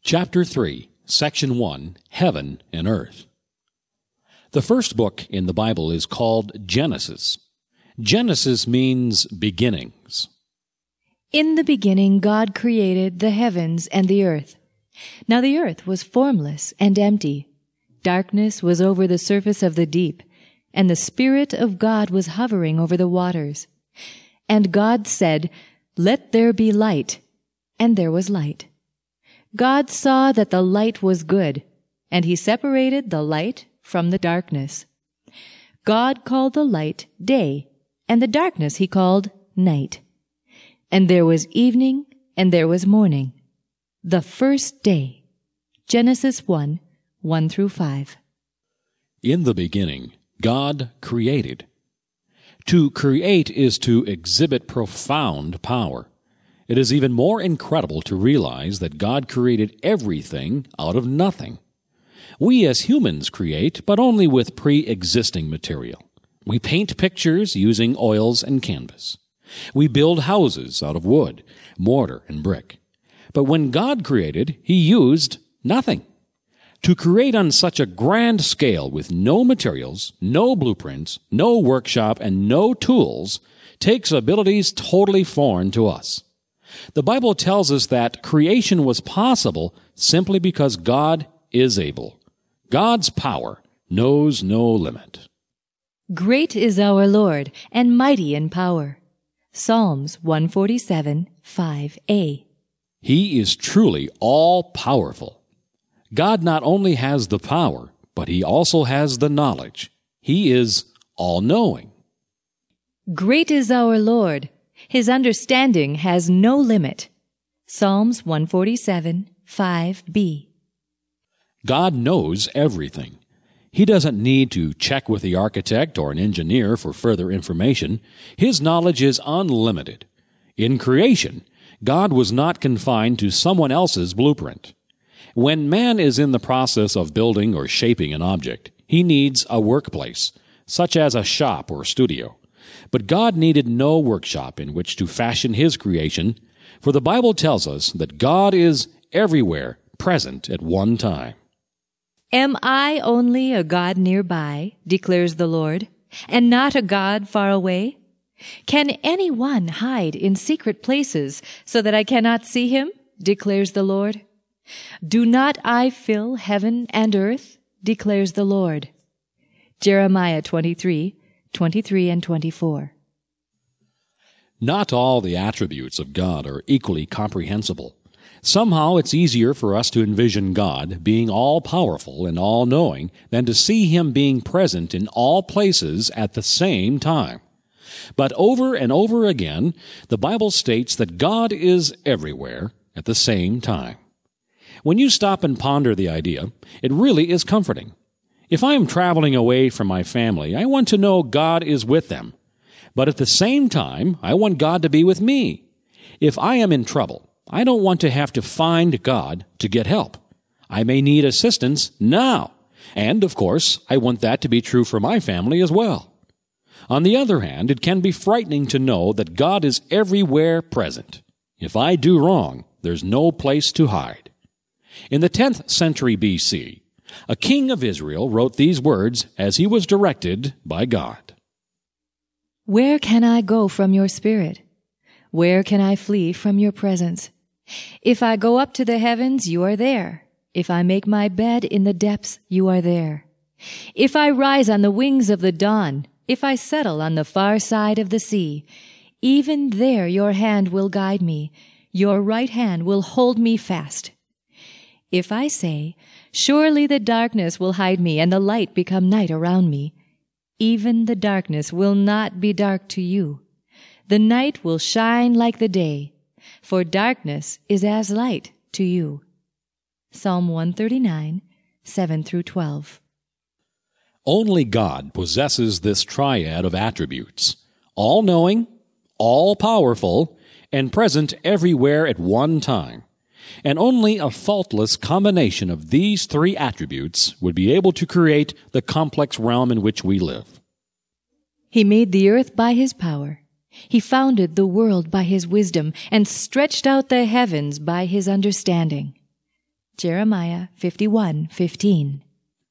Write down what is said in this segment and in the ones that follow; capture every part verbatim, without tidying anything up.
Chapter three, Section one, Heaven and Earth. The first book in the Bible is called Genesis. Genesis means beginnings. In the beginning God created the heavens and the earth. Now the earth was formless and empty. Darkness was over the surface of the deep, and the Spirit of God was hovering over the waters. And God said, "Let there be light." And there was light. God saw that the light was good, and he separated the light from the darkness. God called the light day, and the darkness he called night. And there was evening, and there was morning, the first day. Genesis one, one through five. In the beginning, God created. To create is to exhibit profound power. It is even more incredible to realize that God created everything out of nothing. We as humans create, but only with pre-existing material. We paint pictures using oils and canvas. We build houses out of wood, mortar, and brick. But when God created, he used nothing. To create on such a grand scale with no materials, no blueprints, no workshop, and no tools takes abilities totally foreign to us. The Bible tells us that creation was possible simply because God is able. God's power knows no limit. Great is our Lord, and mighty in power. Psalms one forty-seven, five a. He is truly all-powerful. God not only has the power, but he also has the knowledge. He is all-knowing. Great is our Lord. His understanding has no limit. Psalms one forty-seven, five b. God knows everything. He doesn't need to check with the architect or an engineer for further information. His knowledge is unlimited. In creation, God was not confined to someone else's blueprint. When man is in the process of building or shaping an object, he needs a workplace, such as a shop or studio. But God needed no workshop in which to fashion his creation, for the Bible tells us that God is everywhere present at one time. Am I only a God nearby, declares the Lord, and not a God far away? Can anyone hide in secret places so that I cannot see him, declares the Lord? Do not I fill heaven and earth, declares the Lord. Jeremiah twenty-three, twenty-three and twenty-four. Not all the attributes of God are equally comprehensible. Somehow it's easier for us to envision God being all-powerful and all-knowing than to see him being present in all places at the same time. But over and over again, the Bible states that God is everywhere at the same time. When you stop and ponder the idea, it really is comforting. If I am traveling away from my family, I want to know God is with them. But at the same time, I want God to be with me. If I am in trouble, I don't want to have to find God to get help. I may need assistance now. And, of course, I want that to be true for my family as well. On the other hand, it can be frightening to know that God is everywhere present. If I do wrong, there's no place to hide. In the tenth century B C, a king of Israel wrote these words as he was directed by God. Where can I go from your spirit? Where can I flee from your presence? If I go up to the heavens, you are there. If I make my bed in the depths, you are there. If I rise on the wings of the dawn, if I settle on the far side of the sea, even there your hand will guide me, your right hand will hold me fast. If I say, surely the darkness will hide me and the light become night around me, even the darkness will not be dark to you. The night will shine like the day, for darkness is as light to you. Psalm one thirty-nine, seven through twelve. Only God possesses this triad of attributes, all-knowing, all-powerful, and present everywhere at one time. And only a faultless combination of these three attributes would be able to create the complex realm in which we live. He made the earth by his power. He founded the world by his wisdom and stretched out the heavens by his understanding. Jeremiah fifty-one fifteen.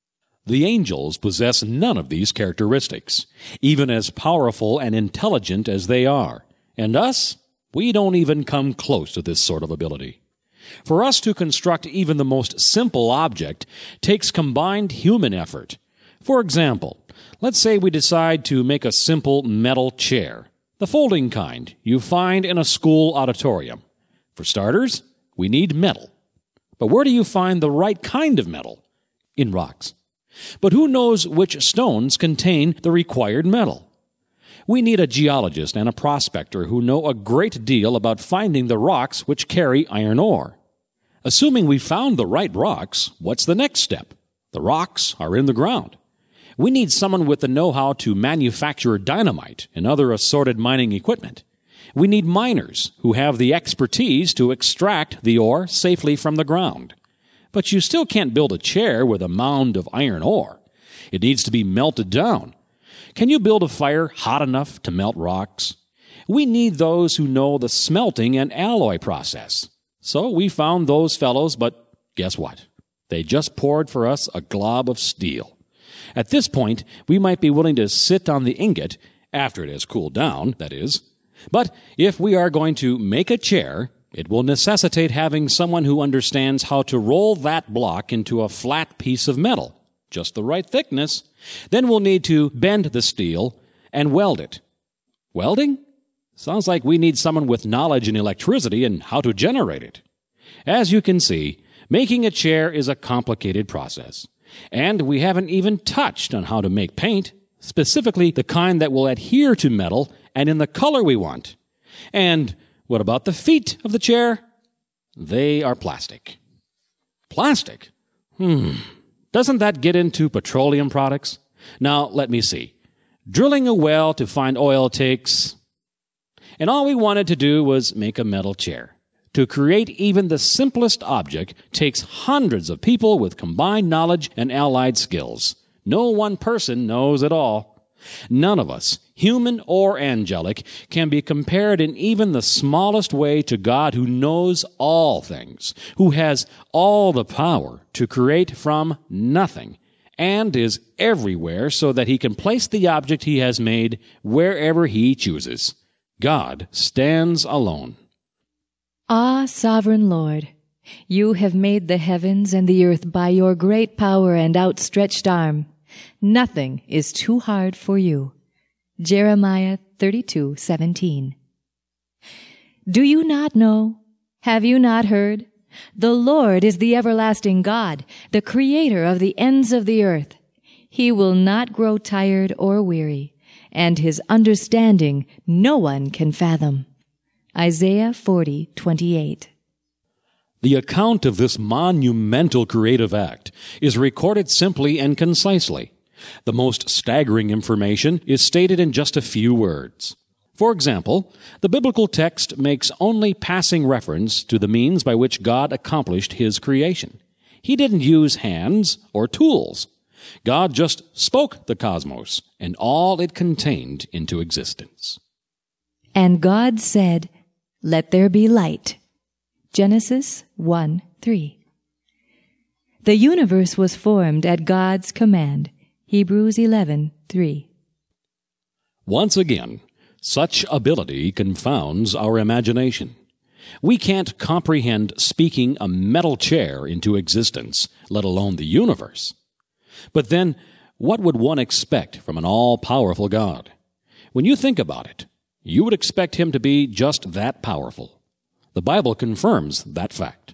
The angels possess none of these characteristics, even as powerful and intelligent as they are. And us, we don't even come close to this sort of ability. For us to construct even the most simple object takes combined human effort. For example, let's say we decide to make a simple metal chair, the folding kind you find in a school auditorium. For starters, we need metal. But where do you find the right kind of metal? In rocks. But who knows which stones contain the required metal? We need a geologist and a prospector who know a great deal about finding the rocks which carry iron ore. Assuming we found the right rocks, what's the next step? The rocks are in the ground. We need someone with the know-how to manufacture dynamite and other assorted mining equipment. We need miners who have the expertise to extract the ore safely from the ground. But you still can't build a chair with a mound of iron ore. It needs to be melted down. Can you build a fire hot enough to melt rocks? We need those who know the smelting and alloy process. So we found those fellows, but guess what? They just poured for us a glob of steel. At this point, we might be willing to sit on the ingot, after it has cooled down, that is. But if we are going to make a chair, it will necessitate having someone who understands how to roll that block into a flat piece of metal, just the right thickness. Then we'll need to bend the steel and weld it. Welding? Sounds like we need someone with knowledge in electricity and how to generate it. As you can see, making a chair is a complicated process. And we haven't even touched on how to make paint, specifically the kind that will adhere to metal and in the color we want. And what about the feet of the chair? They are plastic. Plastic? Hmm. Doesn't that get into petroleum products? Now, let me see. Drilling a well to find oil takes... And all we wanted to do was make a metal chair. To create even the simplest object takes hundreds of people with combined knowledge and allied skills. No one person knows it all. None of us, human or angelic, can be compared in even the smallest way to God who knows all things, who has all the power to create from nothing, and is everywhere so that he can place the object he has made wherever he chooses. God stands alone. Ah, sovereign Lord, you have made the heavens and the earth by your great power and outstretched arm. Nothing is too hard for you. Jeremiah thirty-two seventeen. Do you not know? Have you not heard? The Lord is the everlasting God, the creator of the ends of the earth. He will not grow tired or weary, and his understanding no one can fathom. Isaiah forty twenty-eight. The account of this monumental creative act is recorded simply and concisely. The most staggering information is stated in just a few words. For example, the biblical text makes only passing reference to the means by which God accomplished his creation. He didn't use hands or tools. God just spoke the cosmos and all it contained into existence. And God said, "Let there be light." Genesis one three. The universe was formed at God's command. Hebrews eleven three. Once again, such ability confounds our imagination. We can't comprehend speaking a metal chair into existence, let alone the universe. But then, what would one expect from an all-powerful God? When you think about it, you would expect him to be just that powerful. The Bible confirms that fact.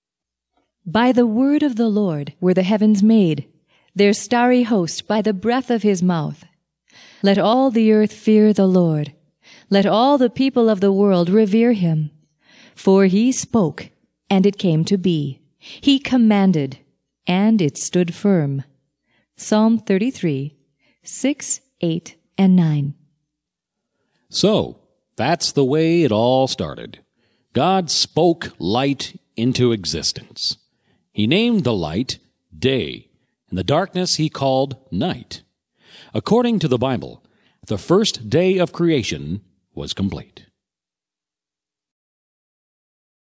By the word of the Lord were the heavens made, their starry host by the breath of his mouth. Let all the earth fear the Lord. Let all the people of the world revere him. For he spoke, and it came to be. He commanded, and it stood firm. Psalm thirty-three, six, eight, and nine. So, that's the way it all started. God spoke light into existence. He named the light day, and the darkness he called night. According to the Bible, the first day of creation was complete.